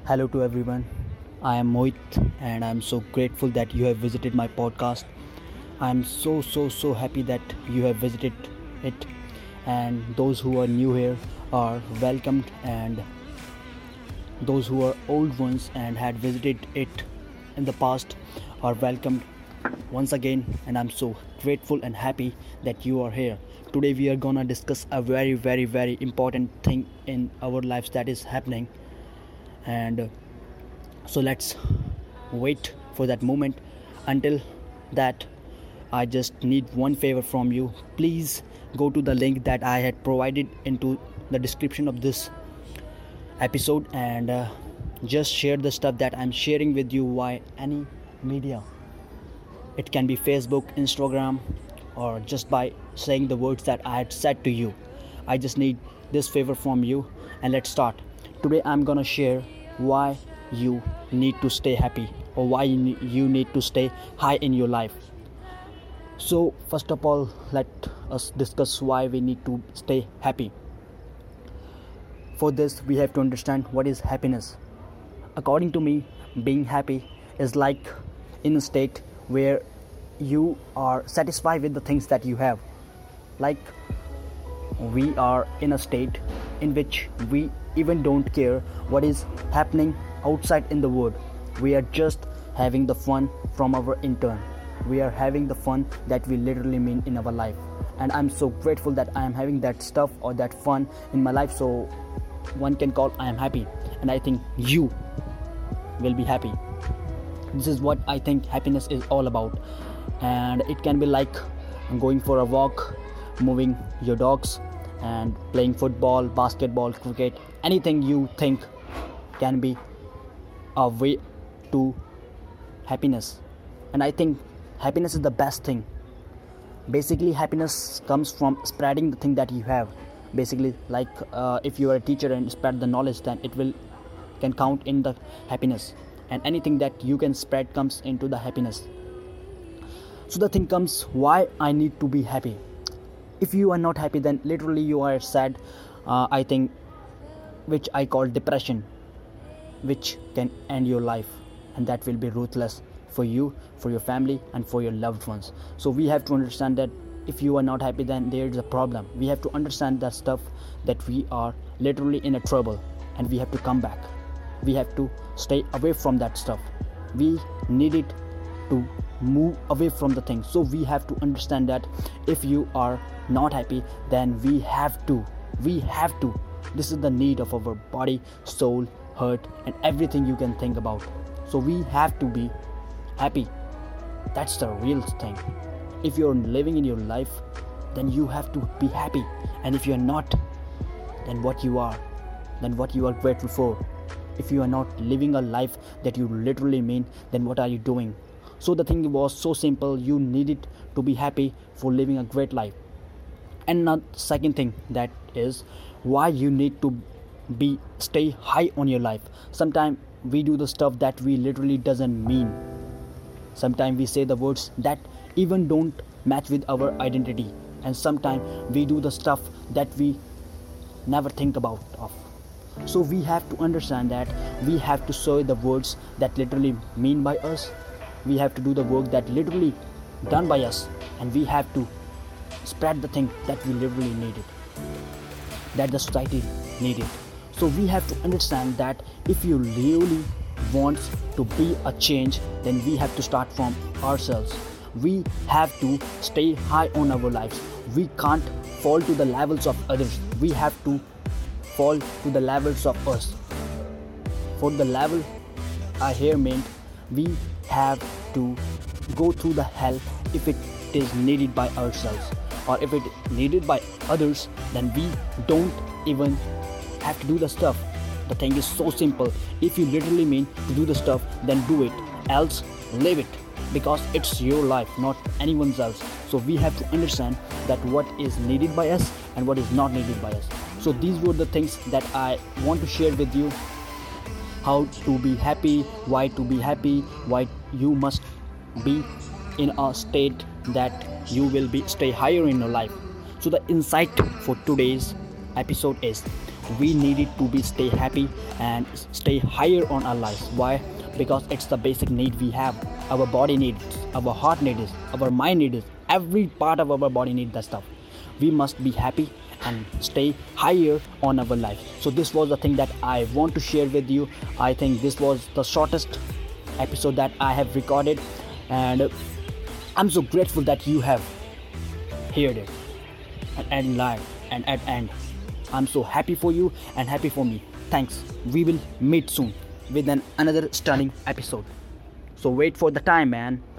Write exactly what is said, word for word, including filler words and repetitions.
Hello to everyone. I am Mohit and I am so grateful that you have visited my podcast. I am so so so happy that you have visited it, and those who are new here are welcomed, and those who are old ones and had visited it in the past are welcomed once again, and I'm so grateful and happy that you are here. Today we are going to discuss a very very very important thing in our lives that is happening, and so let's wait for that moment. Until that, I just need one favor from you. Please go to the link that I had provided into the description of this episode, and uh, just share the stuff that I'm sharing with you via any media. It can be Facebook, Instagram, or just by saying the words that I had said to you. I just need this favor from you, and let's start. Today I'm gonna share why you need to stay happy, or why you need to stay high in your life. So first of all, let us discuss why we need to stay happy. For this, we have to understand what is happiness. According to me, being happy is like in a state where you are satisfied with the things that you have. Like we are in a state in which we even don't care what is happening outside in the world. We are just having the fun from our intern. We are having the fun that we literally mean in our life, and I'm so grateful that I am having that stuff or that fun in my life. So one can call I am happy, and I think you will be happy. This is what I think happiness is all about, and it can be like going for a walk, moving your dogs, and playing football, basketball, cricket. Anything you think can be a way to happiness, and I think happiness is the best thing. Basically, happiness comes from spreading the thing that you have. Basically, like uh, if you are a teacher and spread the knowledge, then it will can count in the happiness, and anything that you can spread comes into the happiness. So the thing comes, why I need to be happy. If you are not happy, then literally you are sad. uh, I think, which I call depression, which can end your life, and that will be ruthless for you, for your family, and for your loved ones. So we have to understand that if you are not happy, then there is a problem. We have to understand that stuff, that we are literally in a trouble, and we have to come back. We have to stay away from that stuff. We need it to move away from the thing. So we have to understand that if you are not happy, then we have to we have to this is the need of our body, soul, heart, and everything you can think about. So we have to be happy. That's the real thing. If you're living in your life, then you have to be happy, and if you're not, then what you are then what you are grateful for. If you are not living a life that you literally mean, then what are you doing? So the thing was so simple. You needed to be happy for living a great life. And now second thing, that is why you need to be stay high on your life. Sometimes we do the stuff that we literally doesn't mean. Sometimes we say the words that even don't match with our identity, and sometimes we do the stuff that we never think about of. So we have to understand that we have to say the words that literally mean by us. We have to do the work that literally done by us, and we have to spread the thing that we literally needed, that the society needed. So we have to understand that if you really want to be a change, then we have to start from ourselves. We have to stay high on our lives. We can't fall to the levels of others. We have to fall to the levels of us. For the level I here meant, we have to go through the hell if it is needed by ourselves, or if it is needed by others, then we don't even have to do the stuff. The thing is so simple. If you literally mean to do the stuff, then do it, else live it, because it's your life, not anyone's else. So we have to understand that what is needed by us and what is not needed by us. So these were the things that I want to share with you. How to be happy, why to be happy, why you must be in a state that you will be stay higher in your life. So the insight for today's episode is, we needed to be stay happy and stay higher on our lives. Why? Because it's the basic need we have. Our body needs, our heart needs, our mind needs, every part of our body needs that stuff. We must be happy and stay higher on our life. So this was the thing that I want to share with you. I think this was the shortest episode that I have recorded, and I'm so grateful that you have heard it and end live and at end. I'm so happy for you and happy for me. Thanks. We will meet soon with an another stunning episode. So wait for the time, man.